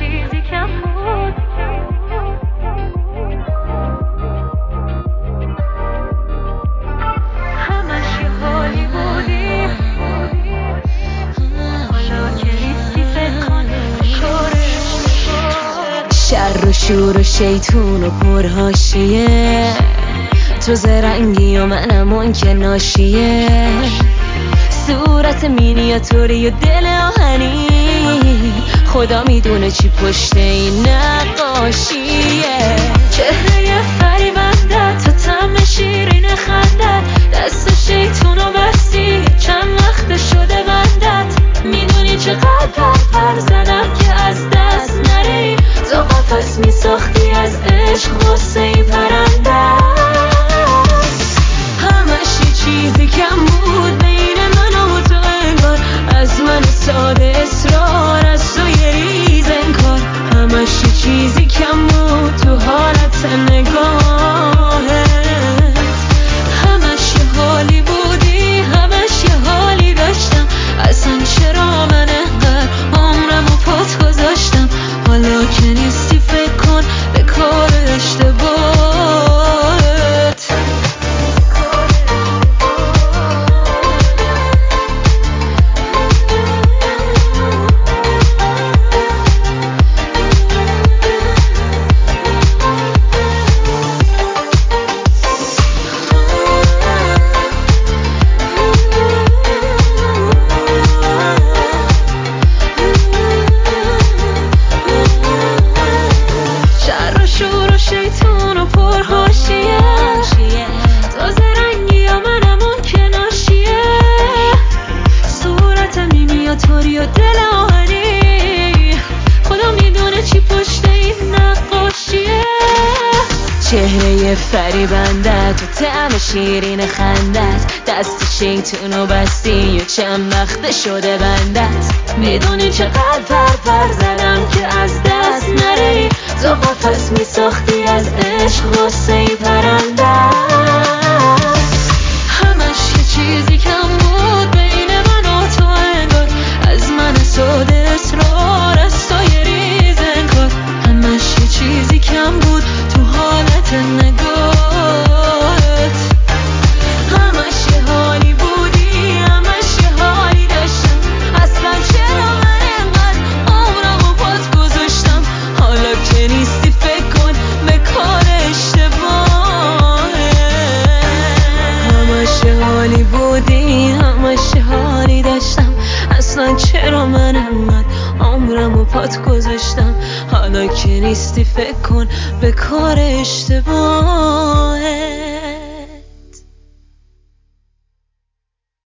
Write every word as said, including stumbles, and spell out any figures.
چیزی کم بود. همش یه حالی بودی، حالا که نیستی فکر کن به کارش بود. شر و شور و شیطون و پرهاشیه، تو زرنگی و منم اون که ناشیه. صورت مینیاتوری و دل آهنی، خدا میدونه چی پشت این نقاشیه. چهره فریبنده تا طعم شیرین خندت، دست شیطونو بستی چند وقت شده بندت. میدونی چقدر پر پر زدم که از دست نری، تو قفس میساختی از عشق غصه ای پرنده. همش یه چیزی کم بود بین من و تو انگار، از من ساده اصرار از تو یه ریز انکار. همش یه چیزی کم بود تو حالت نگاهت. همش یه حالی بودی، همش یه حالی داشتم. اصلا چرا من انقدر عمرم و پات گذاشتم؟ حالا که نیستی فکر کن به کار اشتباهت. شر و شور و شیطون و پرهاشیه، تو زرنگی یا منم اون که ناشیه. صورت مینیاتوری و دل آهنی، خدا میدونه چی پشت این نقاشیه. چهره فریبندت و طعم شیرین خندت، دست شیطونو بستی و چند وقت شده بندت. میدونی چقدر پر پر زدم که از دست نری، تو قفس میساختی از عشق غصه ای پرنده. همش یه چیزی کم بود بین من و تو انگار، از من ساده اصرار از تو یه ریز انکار. همش یه چیزی کم بود تو حالت نگاهت. همش یه حالی بودی، همش یه حالی داشتم. اصلا چرا من انقدر عمرم و پات گذاشتم؟ حالا که نیستی فکر کن به کار اشتباهت. همش یه حالی بودی، همش یه حالی داشتم. اصلا چرا من انقدر عمرم و پات گذاشتم؟ حالا که نیستی فکر کن به کار اشتباهت.